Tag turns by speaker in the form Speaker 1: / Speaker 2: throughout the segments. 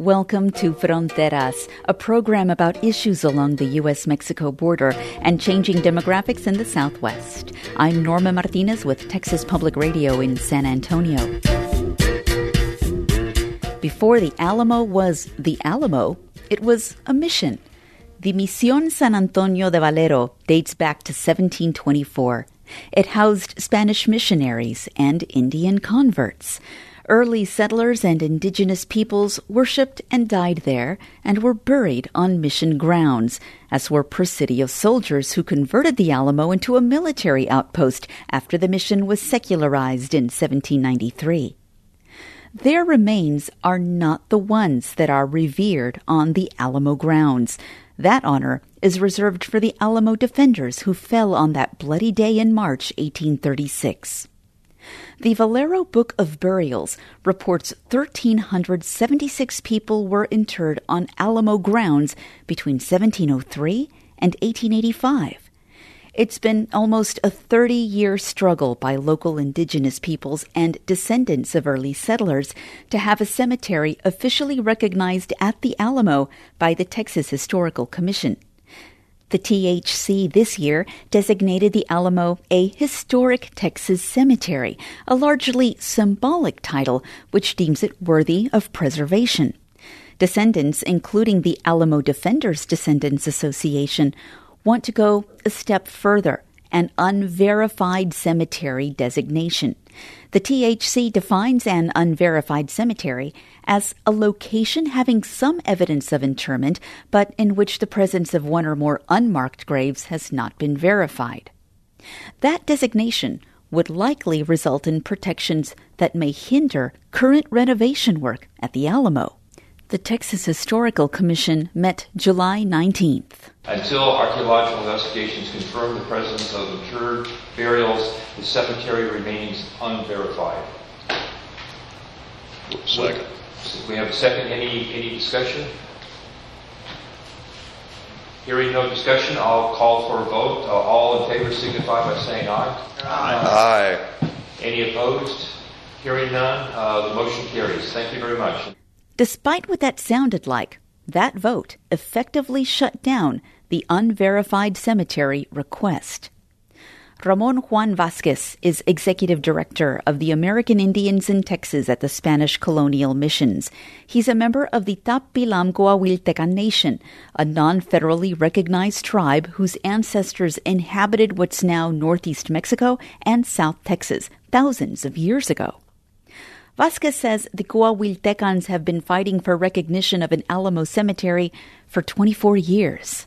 Speaker 1: Welcome to Fronteras, a program about issues along the U.S.-Mexico border and changing demographics in the Southwest. I'm Norma Martinez with Texas Public Radio in San Antonio. Before the Alamo was the Alamo, it was a mission. The Misión San Antonio de Valero dates back to 1724. It housed Spanish missionaries and Indian converts. Early settlers and indigenous peoples worshipped and died there and were buried on mission grounds, as were Presidio soldiers who converted the Alamo into a military outpost after the mission was secularized in 1793. Their remains are not the ones that are revered on the Alamo grounds. That honor is reserved for the Alamo defenders who fell on that bloody day in March 1836. The Valero Book of Burials reports 1,376 people were interred on Alamo grounds between 1703 and 1885. It's been almost a 30-year struggle by local indigenous peoples and descendants of early settlers to have a cemetery officially recognized at the Alamo by the Texas Historical Commission. The THC this year designated the Alamo a Historic Texas Cemetery, a largely symbolic title which deems it worthy of preservation. Descendants, including the Alamo Defenders Descendants Association, want to go a step further, an unverified cemetery designation. The THC defines an unverified cemetery as a location having some evidence of interment, but in which the presence of one or more unmarked graves has not been verified. That designation would likely result in protections that may hinder current renovation work at the Alamo. The Texas Historical Commission met July 19th.
Speaker 2: Until archaeological investigations confirm the presence of interred burials, the cemetery remains unverified.
Speaker 3: Second.
Speaker 2: We have a second. Any discussion? Hearing no discussion, I'll call for a vote. All in favor signify by saying aye.
Speaker 3: Aye.
Speaker 2: Any opposed? Hearing none, the motion carries. Thank you very much.
Speaker 1: Despite what that sounded like, that vote effectively shut down the unverified cemetery request. Ramon Juan Vasquez is executive director of the American Indians in Texas at the Spanish colonial missions. He's a member of the Tapilam Coahuiltecan Nation, a non-federally recognized tribe whose ancestors inhabited what's now northeast Mexico and South Texas thousands of years ago. Vasquez says the Coahuiltecans have been fighting for recognition of an Alamo cemetery for 24 years.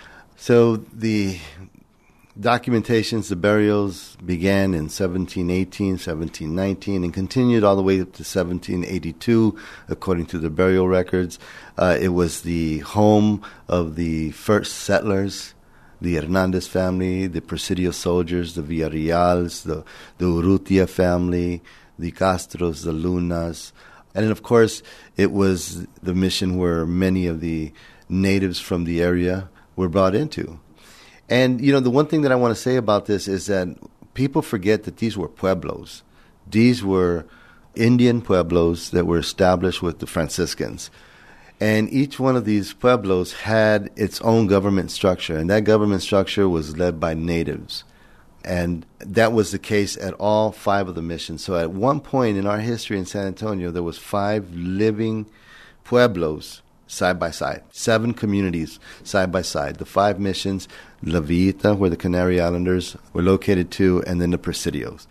Speaker 3: So the documentations, the burials began in 1718, 1719, and continued all the way up to 1782, according to the burial records. It was the home of the first settlers, the Hernandez family, the Presidio soldiers, the Villarreals, the Urrutia family, the Castros, the Lunas. And then, of course, it was the mission where many of the natives from the area were brought into. And, you know, the one thing that I want to say about this is that people forget that these were pueblos. These were Indian pueblos that were established with the Franciscans. And each one of these pueblos had its own government structure, and that government structure was led by natives. And that was the case at all 5 of the missions. So at one point in our history in San Antonio, there was 5 living pueblos side by side, 7 communities side by side. The 5 missions, La Villita, where the Canary Islanders were located too, and then the Presidios.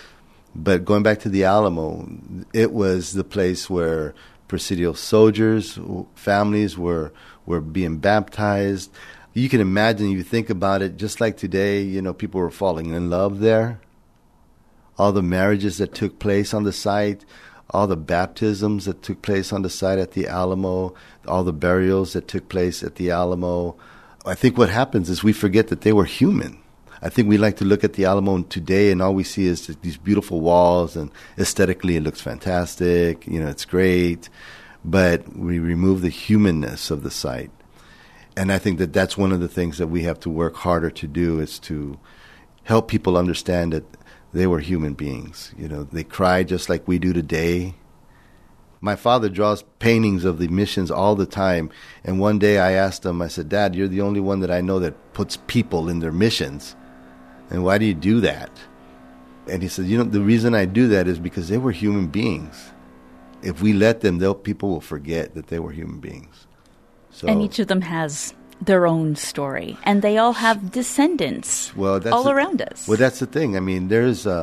Speaker 3: But going back to the Alamo, it was the place where Presidio soldiers, families were being baptized. You can imagine, you think about it, just like today, you know, people were falling in love there. All the marriages that took place on the site, all the baptisms that took place on the site at the Alamo, all the burials that took place at the Alamo. I think what happens is we forget that they were human. I think we like to look at the Alamo today and all we see is these beautiful walls, and aesthetically it looks fantastic, you know, it's great, but we remove the humanness of the site. And I think that that's one of the things that we have to work harder to do, is to help people understand that they were human beings. You know, they cried just like we do today. My father draws paintings of the missions all the time. And one day I asked him, I said, Dad, you're the only one that I know that puts people in their missions. And why do you do that? And he said, the reason I do that is because they were human beings. If we let them, people will forget that they were human beings. So,
Speaker 1: and each of them has their own story. And they all have descendants all around us.
Speaker 3: Well, that's the thing. I mean,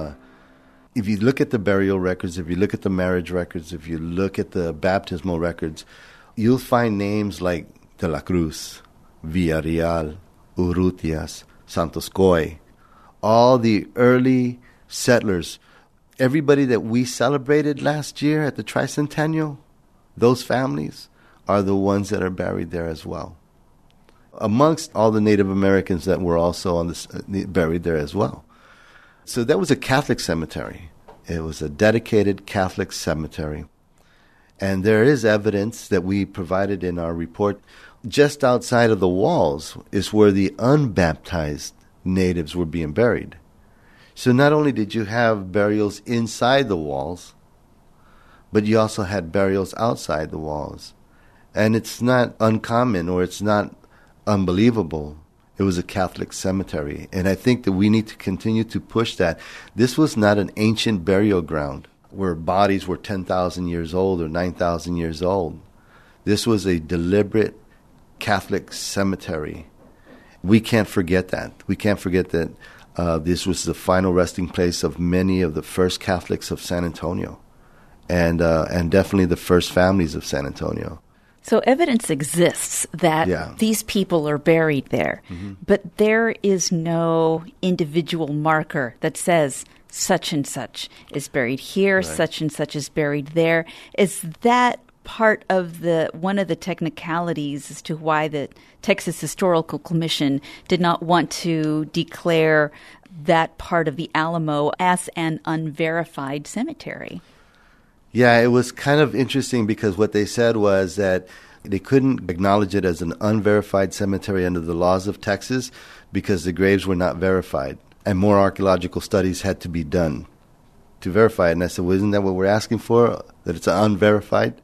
Speaker 3: if you look at the burial records, if you look at the marriage records, if you look at the baptismal records, you'll find names like De la Cruz, Villarreal, Urrutias, Santos Coy, all the early settlers. Everybody that we celebrated last year at the Tricentennial, those families are the ones that are buried there as well, amongst all the Native Americans that were also buried there as well. So that was a Catholic cemetery. It was a dedicated Catholic cemetery. And there is evidence that we provided in our report. Just outside of the walls is where the unbaptized natives were being buried. So not only did you have burials inside the walls, but you also had burials outside the walls. And it's not uncommon or it's not unbelievable. It was a Catholic cemetery. And I think that we need to continue to push that. This was not an ancient burial ground where bodies were 10,000 years old or 9,000 years old. This was a deliberate Catholic cemetery. We can't forget that. We can't forget that this was the final resting place of many of the first Catholics of San Antonio and definitely the first families of San Antonio.
Speaker 1: So evidence exists that these people are buried there, but there is no individual marker that says such and such is buried here, such and such is buried there. Is that part of one of the technicalities as to why the Texas Historical Commission did not want to declare that part of the Alamo as an unverified cemetery?
Speaker 3: Yeah, it was kind of interesting because what they said was that they couldn't acknowledge it as an unverified cemetery under the laws of Texas because the graves were not verified and more archaeological studies had to be done to verify it. And I said, well, isn't that what we're asking for, that it's unverified?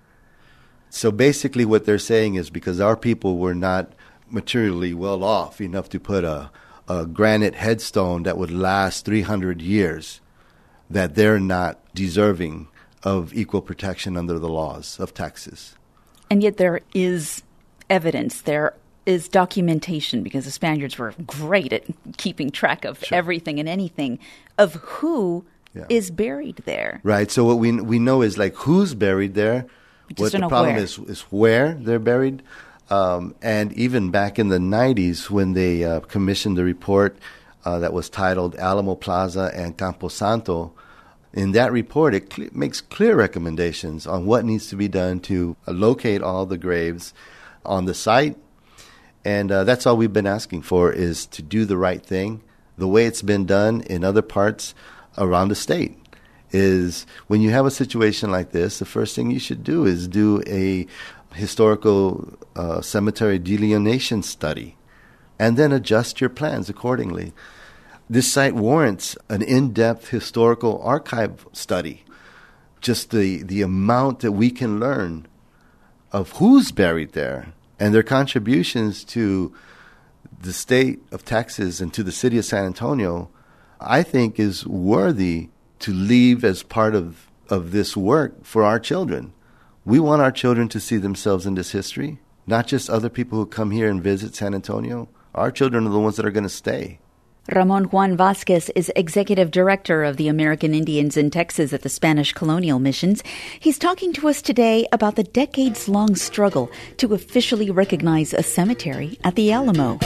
Speaker 3: So basically what they're saying is because our people were not materially well off enough to put a granite headstone that would last 300 years, that they're not deserving of equal protection under the laws of Texas.
Speaker 1: And yet there is evidence, there is documentation, because the Spaniards were great at keeping track of everything and anything, of who is buried there.
Speaker 3: Right. So what we know is like who's buried there. What the problem is where they're buried. And even back in the 90s when they commissioned the report that was titled Alamo Plaza and Camposanto, in that report it makes clear recommendations on what needs to be done to locate all the graves on the site. And that's all we've been asking for, is to do the right thing. The way it's been done in other parts around the state is when you have a situation like this, the first thing you should do is do a historical cemetery delineation study and then adjust your plans accordingly. This site warrants an in-depth historical archive study. Just the amount that we can learn of who's buried there and their contributions to the state of Texas and to the city of San Antonio, I think is worthy to leave as part of this work for our children. We want our children to see themselves in this history, not just other people who come here and visit San Antonio. Our children are the ones that are going to stay.
Speaker 1: Ramon Juan Vasquez is executive director of the American Indians in Texas at the Spanish Colonial Missions. He's talking to us today about the decades-long struggle to officially recognize a cemetery at the Alamo.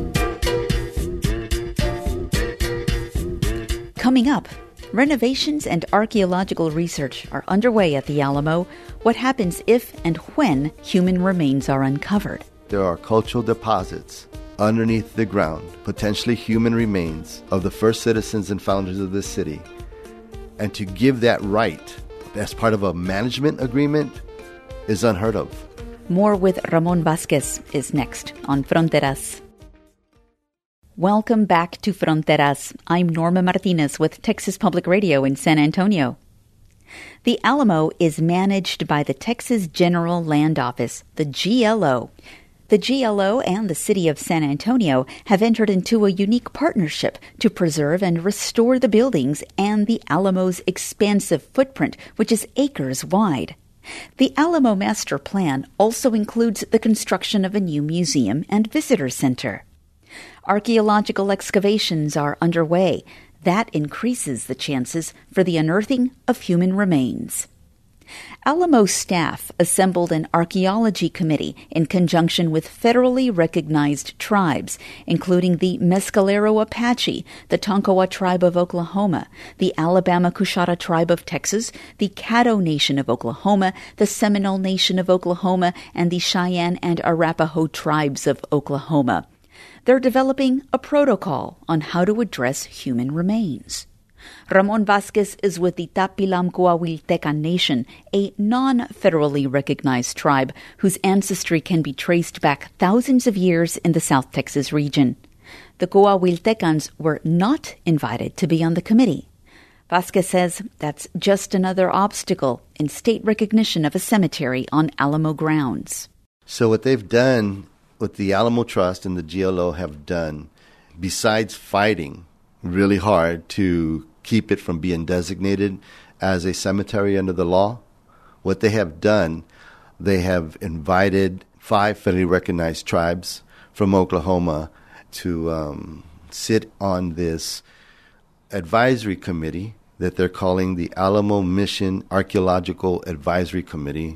Speaker 1: Coming up, renovations and archaeological research are underway at the Alamo. What happens if and when human remains are uncovered?
Speaker 3: There are cultural deposits underneath the ground, potentially human remains of the first citizens and founders of this city. And to give that right as part of a management agreement is unheard of.
Speaker 1: More with Ramon Vasquez is next on Fronteras. Welcome back to Fronteras. I'm Norma Martinez with Texas Public Radio in San Antonio. The Alamo is managed by the Texas General Land Office, the GLO. The GLO and the city of San Antonio have entered into a unique partnership to preserve and restore the buildings and the Alamo's expansive footprint, which is acres wide. The Alamo Master Plan also includes the construction of a new museum and visitor center. Archaeological excavations are underway. That increases the chances for the unearthing of human remains. Alamo staff assembled an archaeology committee in conjunction with federally recognized tribes, including the Mescalero Apache, the Tonkawa Tribe of Oklahoma, the Alabama Coushatta Tribe of Texas, the Caddo Nation of Oklahoma, the Seminole Nation of Oklahoma, and the Cheyenne and Arapaho Tribes of Oklahoma. They're developing a protocol on how to address human remains. Ramon Vasquez is with the Tapilam Coahuiltecan Nation, a non-federally recognized tribe whose ancestry can be traced back thousands of years in the South Texas region. The Coahuiltecans were not invited to be on the committee. Vasquez says that's just another obstacle in state recognition of a cemetery on Alamo grounds.
Speaker 3: So what they've done, what the Alamo Trust and the GLO have done, besides fighting really hard to keep it from being designated as a cemetery under the law, what they have done, they have invited 5 federally recognized tribes from Oklahoma to sit on this advisory committee that they're calling the Alamo Mission Archaeological Advisory Committee.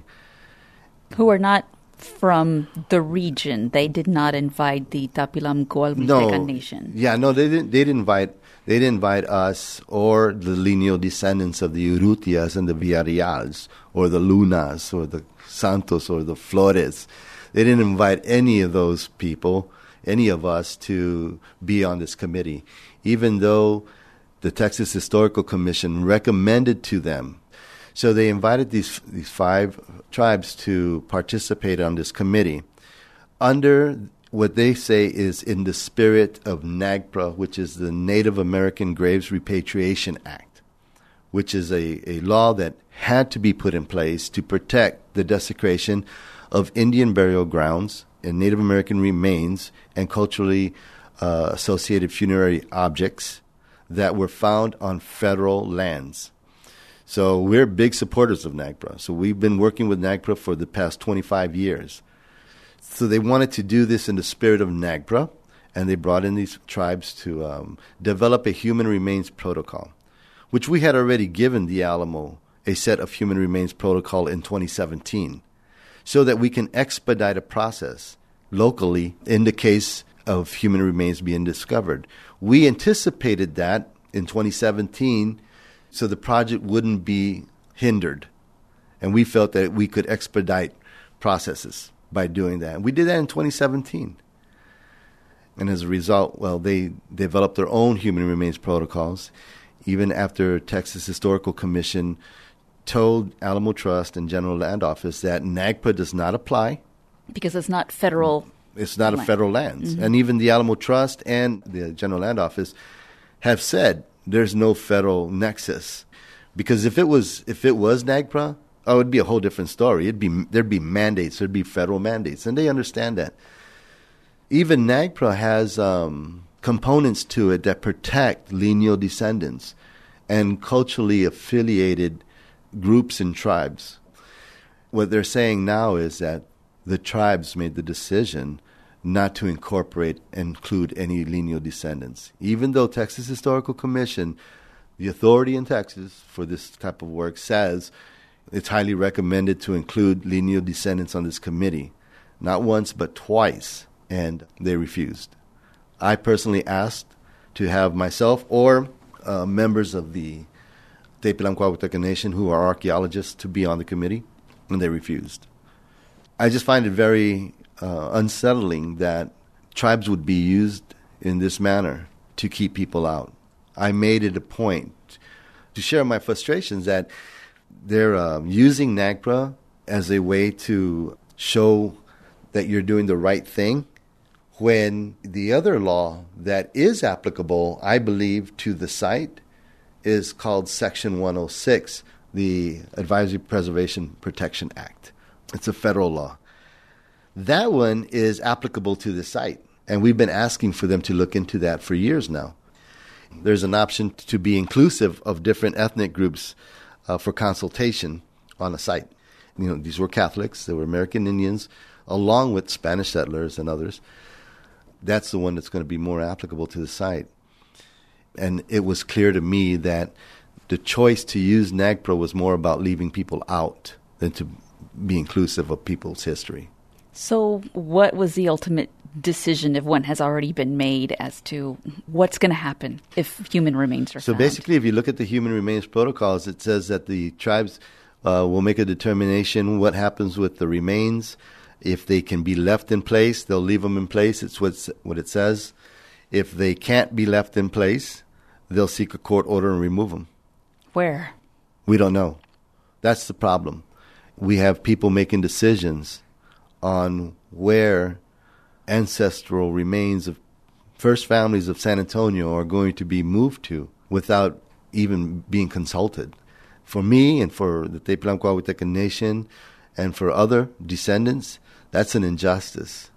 Speaker 1: Who are not from the region. They did not invite the Tapilam Coahuiltecan Nation.
Speaker 3: Yeah, no, they didn't invite us or the lineal descendants of the Urrutias and the Villarreals or the Lunas or the Santos or the Flores. They didn't invite any of those people, any of us, to be on this committee, even though the Texas Historical Commission recommended to them. So they invited these 5 tribes to participate on this committee under what they say is in the spirit of NAGPRA, which is the Native American Graves Repatriation Act, which is a law that had to be put in place to protect the desecration of Indian burial grounds and Native American remains and culturally associated funerary objects that were found on federal lands. So we're big supporters of NAGPRA. So we've been working with NAGPRA for the past 25 years. So they wanted to do this in the spirit of NAGPRA, and they brought in these tribes to develop a human remains protocol, which we had already given the Alamo a set of human remains protocol in 2017, so that we can expedite a process locally in the case of human remains being discovered. We anticipated that in 2017 so the project wouldn't be hindered, and we felt that we could expedite processes by doing that. We did that in 2017. And as a result, well, they developed their own human remains protocols, even after Texas Historical Commission told Alamo Trust and General Land Office that NAGPRA does not apply.
Speaker 1: Because it's not federal.
Speaker 3: It's not a federal land.
Speaker 1: Mm-hmm.
Speaker 3: And even the Alamo Trust and the General Land Office have said there's no federal nexus. Because if it was NAGPRA, it would be a whole different story. There'd be mandates. There'd be federal mandates. And they understand that. Even NAGPRA has components to it that protect lineal descendants and culturally affiliated groups and tribes. What they're saying now is that the tribes made the decision not to include any lineal descendants. Even though Texas Historical Commission, the authority in Texas for this type of work, says it's highly recommended to include lineal descendants on this committee. Not once, but twice. And they refused. I personally asked to have myself or members of the Tapilam Coahuiltecan Nation who are archaeologists to be on the committee, and they refused. I just find it very unsettling that tribes would be used in this manner to keep people out. I made it a point to share my frustrations that they're using NAGPRA as a way to show that you're doing the right thing, when the other law that is applicable, I believe, to the site is called Section 106 the Advisory Preservation Protection Act. It's a federal law. That one is applicable to the site, and we've been asking for them to look into that for years now. There's an option to be inclusive of different ethnic groups for consultation on a site. These were Catholics, they were American Indians, along with Spanish settlers and others. That's the one that's going to be more applicable to the site. And it was clear to me that the choice to use NAGPRA was more about leaving people out than to be inclusive of people's history.
Speaker 1: So what was the ultimate decision, if one has already been made, as to what's going to happen if human remains are found?
Speaker 3: So basically, if you look at the human remains protocols, it says that the tribes will make a determination what happens with the remains. If they can be left in place, they'll leave them in place. It's what it says. If they can't be left in place, they'll seek a court order and remove them.
Speaker 1: Where?
Speaker 3: We don't know. That's the problem. We have people making decisions on where ancestral remains of first families of San Antonio are going to be moved to without even being consulted. For me and for the Teplan-Coahuitecan Nation and for other descendants, that's an injustice.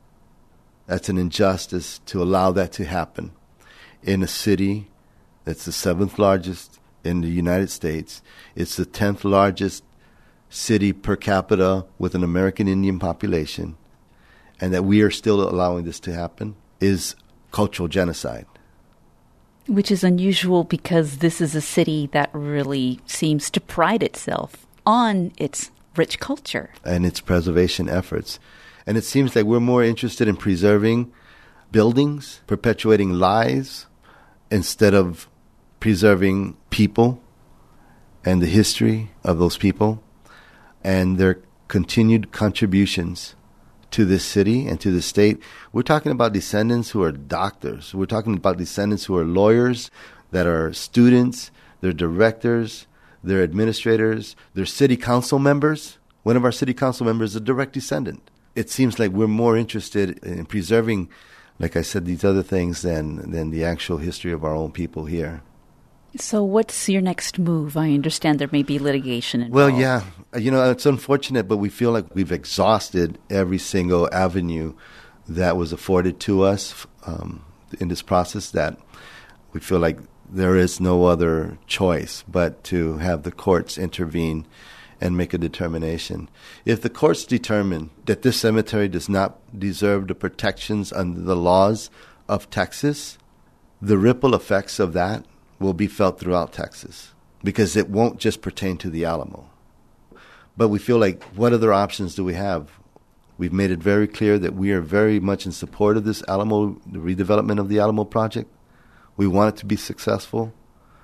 Speaker 3: That's an injustice to allow that to happen in a city that's the 7th largest in the United States. It's the 10th largest city per capita with an American Indian population, and that we are still allowing this to happen is cultural genocide.
Speaker 1: Which is unusual because this is a city that really seems to pride itself on its rich culture.
Speaker 3: And its preservation efforts. And it seems like we're more interested in preserving buildings, perpetuating lies, instead of preserving people and the history of those people and their continued contributions to this city and to the state. We're talking about descendants who are doctors. We're talking about descendants who are lawyers, that are students, they're directors, they're administrators, they're city council members. One of our city council members is a direct descendant. It seems like we're more interested in preserving, like I said, these other things than the actual history of our own people here.
Speaker 1: So what's your next move? I understand there may be litigation involved.
Speaker 3: Well, yeah. It's unfortunate, but we feel like we've exhausted every single avenue that was afforded to us in this process, that we feel like there is no other choice but to have the courts intervene and make a determination. If the courts determine that this cemetery does not deserve the protections under the laws of Texas, the ripple effects of that will be felt throughout Texas, because it won't just pertain to the Alamo. But we feel like, what other options do we have? We've made it very clear that we are very much in support of this Alamo, the redevelopment of the Alamo project. We want it to be successful,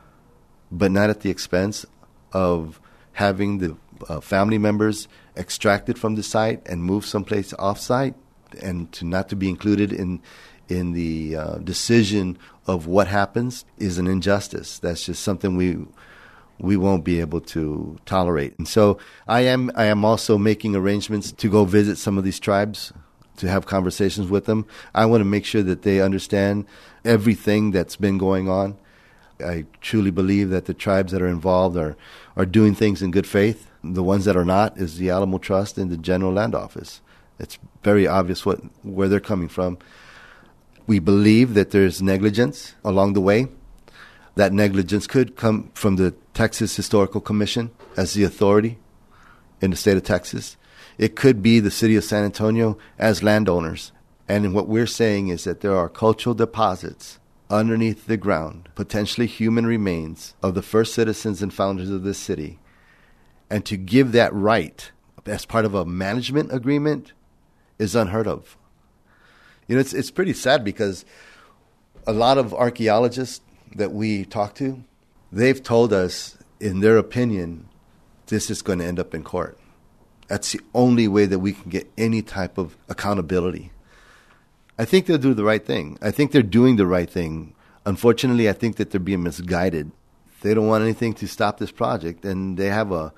Speaker 3: but not at the expense of having the family members extracted from the site and moved someplace off-site, and not to be included in the decision of what happens is an injustice. That's just something we won't be able to tolerate. And so I am also making arrangements to go visit some of these tribes, to have conversations with them. I want to make sure that they understand everything that's been going on. I truly believe that the tribes that are involved are doing things in good faith. The ones that are not is the Alamo Trust and the General Land Office. It's very obvious where they're coming from. We believe that there's negligence along the way. That negligence could come from the Texas Historical Commission as the authority in the state of Texas. It could be the city of San Antonio as landowners. And what we're saying is that there are cultural deposits underneath the ground, potentially human remains of the first citizens and founders of this city. And to give that right as part of a management agreement is unheard of. It's pretty sad, because a lot of archaeologists that we talk to, they've told us, in their opinion, this is going to end up in court. That's the only way that we can get any type of accountability. I think they'll do the right thing. I think they're doing the right thing. Unfortunately, I think that they're being misguided. They don't want anything to stop this project, and they have a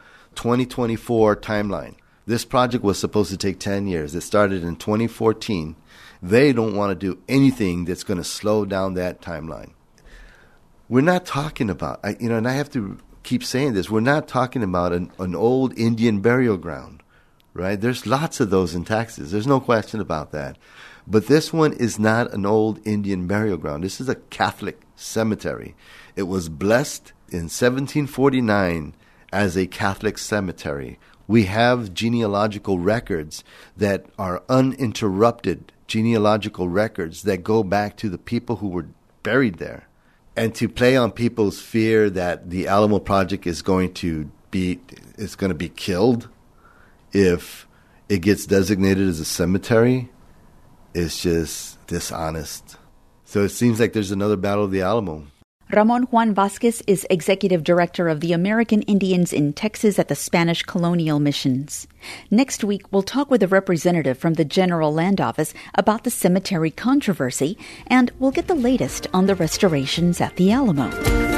Speaker 3: 2024 timeline. This project was supposed to take 10 years. It started in 2014. They don't want to do anything that's going to slow down that timeline. We're not talking about, and I have to keep saying this, we're not talking about an old Indian burial ground, right? There's lots of those in Texas. There's no question about that. But this one is not an old Indian burial ground. This is a Catholic cemetery. It was blessed in 1749 as a Catholic cemetery. We have genealogical records that are uninterrupted genealogical records that go back to the people who were buried there. And to play on people's fear that the Alamo Project is going to be killed if it gets designated as a cemetery is just dishonest. So it seems like there's another Battle of the Alamo.
Speaker 1: Ramon Juan Vasquez is Executive Director of the American Indians in Texas at the Spanish Colonial Missions. Next week, we'll talk with a representative from the General Land Office about the cemetery controversy, and we'll get the latest on the restorations at the Alamo.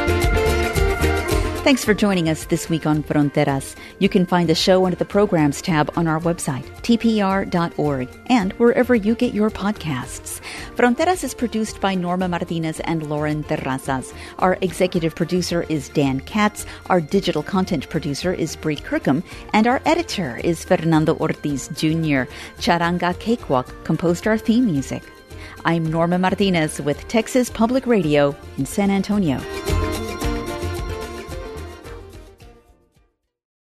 Speaker 1: Thanks for joining us this week on Fronteras. You can find the show under the Programs tab on our website, tpr.org, and wherever you get your podcasts. Fronteras is produced by Norma Martinez and Lauren Terrazas. Our executive producer is Dan Katz, our digital content producer is Brie Kirkham, and our editor is Fernando Ortiz Jr. Charanga Cakewalk composed our theme music. I'm Norma Martinez with Texas Public Radio in San Antonio.